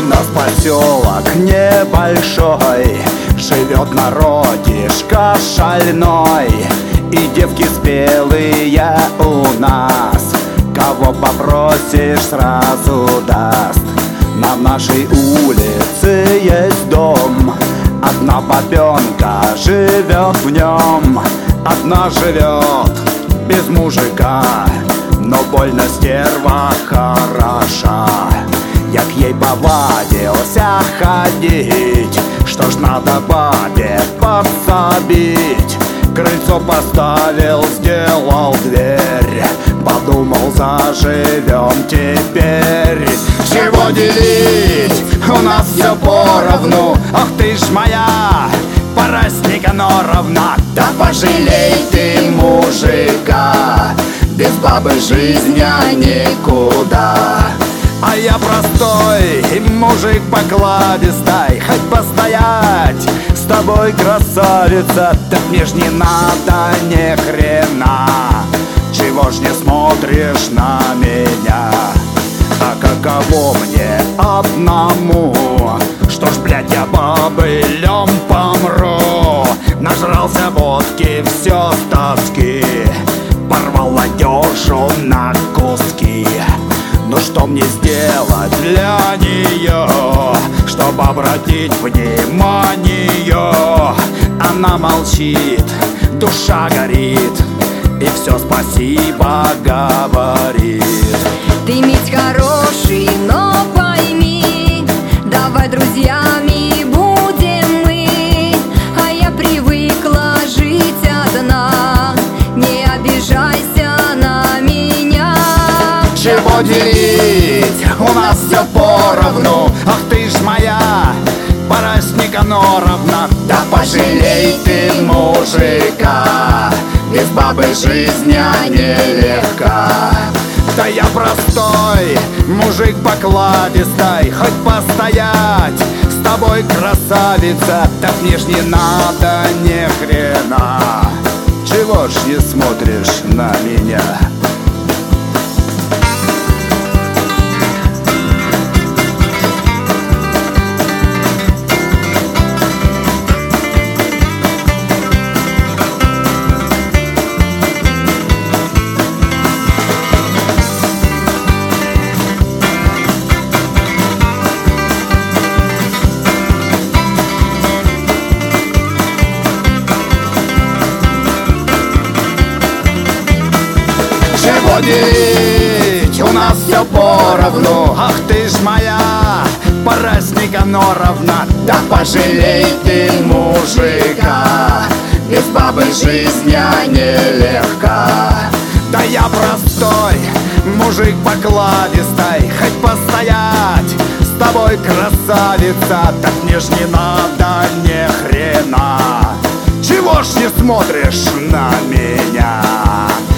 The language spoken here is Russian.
нас поселок небольшой, живет народишко шальной, и девки спелые у нас, кого попросишь, сразу даст. На нашей улице есть дом, одна бабенка живет в нем. Одна живет без мужика, но больно стерва хороша. Я к ей повадился ходить, что ж надо бабе подсобить. Крыльцо поставил, сделал дверь, подумал, заживем теперь. Чего делить, у нас все поровну. Ах ты ж моя Парась Никаноровна, да пожалей ты мужика, без бабы жизни никуда. А я простой мужик покладистай, хоть постоять с тобой, красавица, так мне ж не надо ни хрена. Чего ж не смотришь на меня? А каково мне одному? Что ж, блядь, я бобылем помру. Нажрался водки, все с тоски, порвал одежду на куски. Ну что мне сделать для нее, чтобы обратить внимание? Она молчит, душа горит, и все спасибо говорит. Ты ведь хороший, но пойми, давай друзьями будем мы. А я привыкла жить одна, не обижайся на меня. Чего делить, у нас все поровну. Ах ты ж моя Парась Никаноровна, да пожалей ты мужика, без бабы жизнь нелегка. Да я простой мужик покладистай, хоть постоять с тобой, красавица, так мне ж не надо ни хрена. Чего ж не смотришь на меня? Чего делить, у нас все поровну. Ах ты ж моя Парась Никаноровна, да пожалей ты мужика, без бабы жизнь нелегка. Да я простой мужик покладистай, хоть постоять с тобой, красавица, так мне ж не надо ни хрена. Чего ж не смотришь на меня?